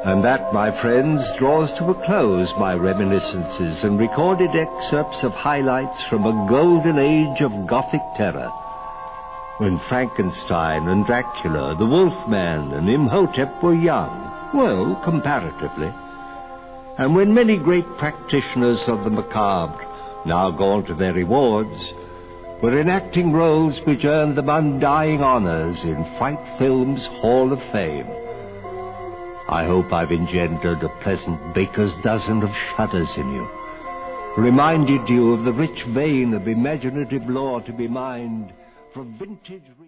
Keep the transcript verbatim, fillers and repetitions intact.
And that, my friends, draws to a close my reminiscences and recorded excerpts of highlights from a golden age of Gothic terror, when Frankenstein and Dracula, the Wolfman and Imhotep were young, well, comparatively, and when many great practitioners of the macabre, now gone to their rewards, were enacting roles which earned them undying honors in Fright Film's Hall of Fame. I hope I've engendered a pleasant baker's dozen of shudders in you, reminded you of the rich vein of imaginative lore to be mined from vintage...